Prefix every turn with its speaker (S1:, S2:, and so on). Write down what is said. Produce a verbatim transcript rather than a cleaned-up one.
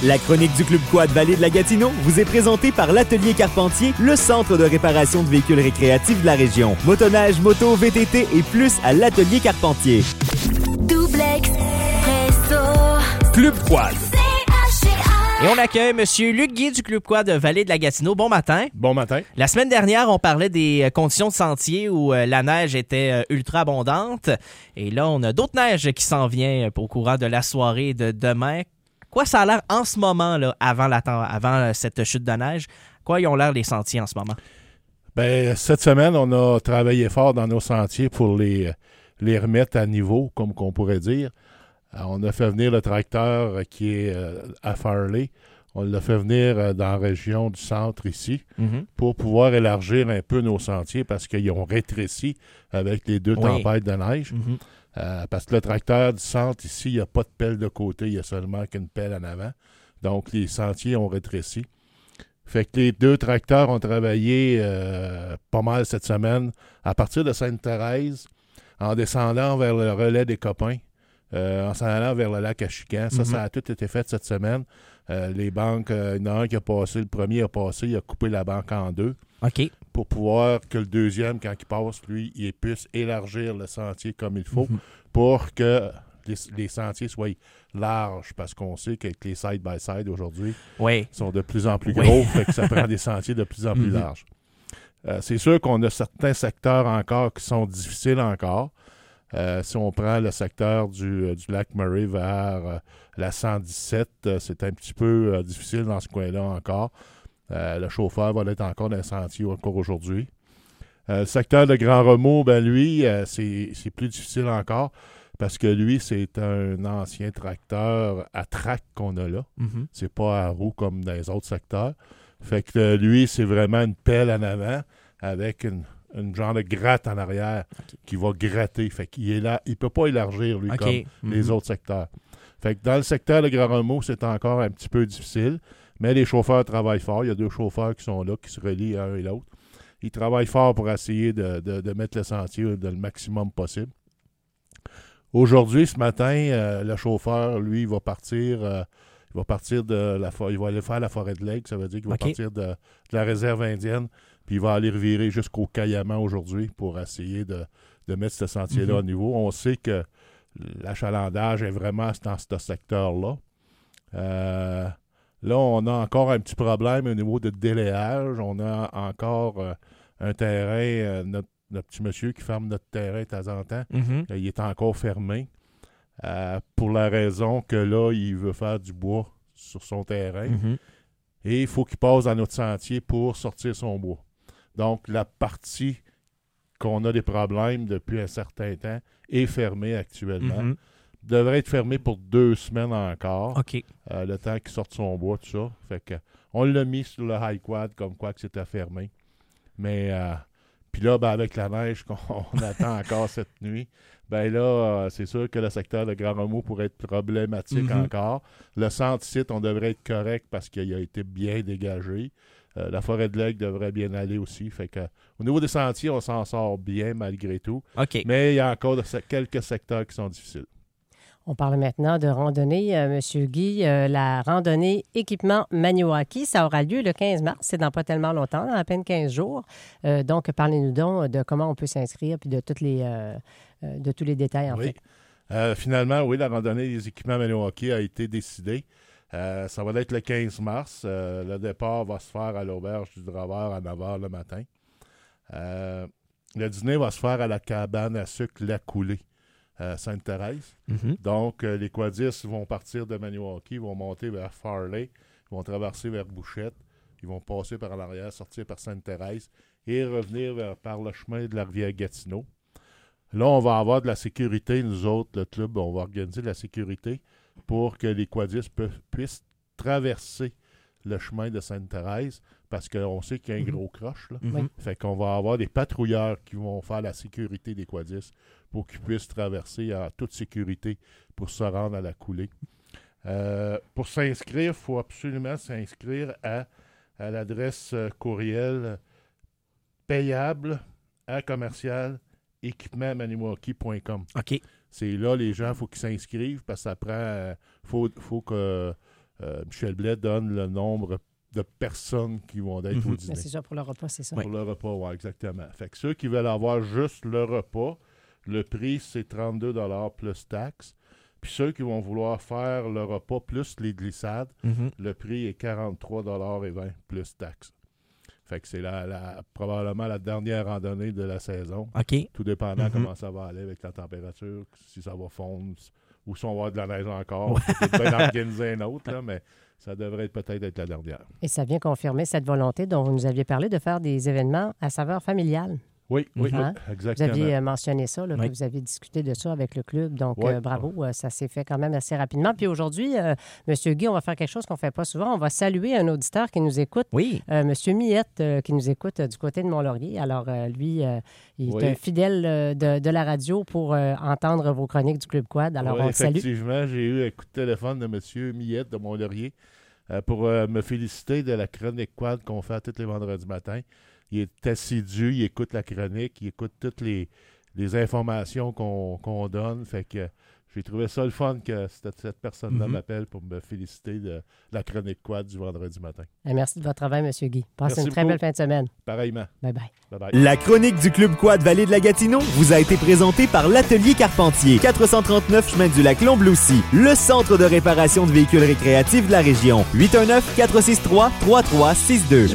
S1: La chronique du Club Quad Vallée de la Gatineau vous est présentée par l'Atelier Carpentier, le centre de réparation de véhicules récréatifs de la région. Motoneige, moto, V T T et plus à l'Atelier Carpentier.
S2: Double Expresso.
S1: Club Quad.
S3: Et on accueille M. Luc Guy du Club Quad de Vallée de la Gatineau. Bon matin.
S4: Bon matin.
S3: La semaine dernière, on parlait des conditions de sentier où euh, la neige était euh, ultra abondante. Et là, on a d'autres neiges qui s'en viennent au courant de la soirée de demain. Quoi ça a l'air en ce moment, là, avant, la, avant cette chute de neige? Quoi ils ont l'air les sentiers en ce moment?
S4: Bien, cette semaine, on a travaillé fort dans nos sentiers pour les, les remettre à niveau, comme qu'on pourrait dire. On a fait venir le tracteur qui est à Farley. On l'a fait venir dans la région du centre ici mm-hmm. pour pouvoir élargir un peu nos sentiers parce qu'ils ont rétréci avec les deux oui. tempêtes de neige. Mm-hmm. Euh, parce que le tracteur du centre ici, il n'y a pas de pelle de côté, il y a seulement qu'une pelle en avant. Donc, les sentiers ont rétréci. Fait que les deux tracteurs ont travaillé euh, pas mal cette semaine à partir de Sainte-Thérèse en descendant vers le relais des copains. Euh, en s'en allant vers le lac Achican. Ça, mm-hmm. ça a tout été fait cette semaine. Euh, les banques, euh, il y en a un qui a passé, le premier a passé, il a coupé la banque en deux.
S3: OK.
S4: Pour pouvoir que le deuxième, quand il passe, lui, il puisse élargir le sentier comme il faut mm-hmm. pour que les, les sentiers soient larges, parce qu'on sait que les side-by-side aujourd'hui
S3: oui.
S4: sont de plus en plus gros, oui. fait que ça prend des sentiers de plus en plus mm-hmm. larges. Euh, c'est sûr qu'on a certains secteurs encore qui sont difficiles encore. Euh, si on prend le secteur du, euh, du lac Murray vers euh, la cent dix-sept, euh, c'est un petit peu euh, difficile dans ce coin-là encore. Euh, le chauffeur va être encore dans le sentier encore aujourd'hui. Euh, le secteur de Grand Remous, ben lui, euh, c'est, c'est plus difficile encore parce que lui, c'est un ancien tracteur à track qu'on a là. Mm-hmm. C'est pas à roue comme dans les autres secteurs. Fait que euh, lui, c'est vraiment une pelle en avant avec une une genre de gratte en arrière okay. qui va gratter. Fait qu'il est là, il peut pas élargir, lui, okay. comme mm-hmm. les autres secteurs. Fait que dans le secteur de Grand Remous, c'est encore un petit peu difficile, mais les chauffeurs travaillent fort. Il y a deux chauffeurs qui sont là, qui se relient un et l'autre. Ils travaillent fort pour essayer de, de, de mettre le sentier de le maximum possible. Aujourd'hui, ce matin, euh, le chauffeur, lui, il va partir... Euh, il va partir de la forêt, il va aller faire la forêt de Lake, ça veut dire qu'il va okay. partir de, de la réserve indienne, puis il va aller revirer jusqu'au Caillaman aujourd'hui pour essayer de, de mettre ce sentier-là mm-hmm. au niveau. On sait que l'achalandage est vraiment dans ce secteur-là. Euh, là, on a encore un petit problème au niveau de délayage. On a encore euh, un terrain, euh, notre, notre petit monsieur qui ferme notre terrain de temps en temps, mm-hmm. euh, il est encore fermé. Euh, pour la raison que là, il veut faire du bois sur son terrain. Mm-hmm. Et il faut qu'il passe dans notre sentier pour sortir son bois. Donc, la partie qu'on a des problèmes depuis un certain temps est fermée actuellement. Mm-hmm. Devrait être fermée pour deux semaines encore.
S3: OK.
S4: Euh, le temps qu'il sorte son bois, tout ça. Fait que on l'a mis sur le high quad comme quoi que c'était fermé. Mais, euh, puis là, ben, avec la neige qu'on attend encore cette nuit, ben là, euh, c'est sûr que le secteur de Grand Remous pourrait être problématique mm-hmm. encore. Le centre-site, on devrait être correct parce qu'il a été bien dégagé. Euh, la forêt de l'Aigle devrait bien aller aussi. Fait que, au niveau des sentiers, on s'en sort bien malgré tout.
S3: OK.
S4: Mais il y a encore de, quelques secteurs qui sont difficiles.
S5: On parle maintenant de randonnée, euh, M. Guy. Euh, la randonnée équipement Maniwaki, ça aura lieu le quinze mars. C'est dans pas tellement longtemps, dans à peine quinze jours. Euh, donc, parlez-nous donc de comment on peut s'inscrire puis de, toutes les, euh, euh, de tous les détails, en
S4: oui.
S5: fait.
S4: Euh, finalement, oui, la randonnée des équipements Maniwaki a été décidée. Euh, ça va être le quinze mars. Euh, le départ va se faire à l'auberge du Draveur à neuf heures le matin. Euh, le dîner va se faire à la cabane à sucre La Coulée. Euh, Sainte-Thérèse. Mm-hmm. Donc, euh, les quadistes vont partir de Maniwaki, vont monter vers Farley, ils vont traverser vers Bouchette, ils vont passer par l'arrière, sortir par Sainte-Thérèse et revenir vers, par le chemin de la rivière Gatineau. Là, on va avoir de la sécurité, nous autres, le club, on va organiser de la sécurité pour que les quadistes peuvent, puissent traverser le chemin de Sainte-Thérèse parce qu'on sait qu'il y a un mm-hmm. gros croche. Là. Mm-hmm. Fait qu'on va avoir des patrouilleurs qui vont faire la sécurité des quadistes pour qu'ils puissent traverser en toute sécurité pour se rendre à la coulée. Euh, pour s'inscrire, il faut absolument s'inscrire à, à l'adresse courriel payable à commercial équipement maniwaki point com.
S3: OK.
S4: C'est là, les gens, il faut qu'ils s'inscrivent parce que ça prend... Il faut, faut que euh, Michel Blais donne le nombre de personnes qui vont être
S3: Mm-hmm.
S4: au dîner.
S5: Mais c'est ça, pour le repas, c'est ça.
S4: Pour le repas, oui, exactement. Fait que ceux qui veulent avoir juste le repas, le prix, c'est trente-deux dollars plus taxes. Puis ceux qui vont vouloir faire le repas plus les glissades,
S3: Mhm.
S4: le prix est quarante-trois dollars vingt plus taxes. Fait que c'est la, la, probablement la dernière randonnée de la saison.
S3: OK.
S4: Tout dépendant
S3: Mhm.
S4: comment ça va aller avec la température, si ça va fondre ou si on va avoir de la neige encore. On peut bien organiser un autre, là, mais ça devrait être, peut-être être la dernière.
S5: Et ça vient confirmer cette volonté dont vous nous aviez parlé de faire des événements à saveur familiale.
S4: Oui, oui,
S5: Hein?
S4: oui,
S5: Vous
S4: exactement.
S5: aviez euh, mentionné ça, là,
S3: Oui.
S5: que vous aviez discuté de ça avec le club. Donc,
S4: Oui.
S5: euh, bravo, euh, ça s'est fait quand même assez rapidement. Puis aujourd'hui, euh, M. Guy, on va faire quelque chose qu'on ne fait pas souvent. On va saluer un auditeur qui nous écoute,
S3: Oui.
S5: euh, M. Millette, euh, qui nous écoute euh, du côté de Mont-Laurier. Alors, euh, lui, euh, il est
S4: Oui.
S5: un fidèle euh, de, de la radio pour euh, entendre vos chroniques du Club Quad. Alors,
S4: Oui,
S5: on le salue.
S4: effectivement, j'ai eu un coup de téléphone de M. Millette de Mont-Laurier euh, pour euh, me féliciter de la chronique quad qu'on fait tous les vendredis matins. Il est assidu, il écoute la chronique, il écoute toutes les, les informations qu'on qu'on donne. Fait que j'ai trouvé ça le fun que cette, cette personne-là
S3: Mhm.
S4: m'appelle pour me féliciter de la chronique quad du vendredi matin.
S5: Et merci de votre travail, M. Guy. Passez
S4: Merci
S5: une très
S4: beaucoup.
S5: belle fin de semaine.
S4: Pareillement.
S5: Bye-bye.
S4: Bye-bye.
S1: La chronique du Club Quad Vallée de la Gatineau vous a été présentée par l'Atelier Carpentier, quatre cent trente-neuf chemin du lac Lombloussi, le centre de réparation de véhicules récréatifs de la région. huit un neuf, quatre six trois, trois trois six deux.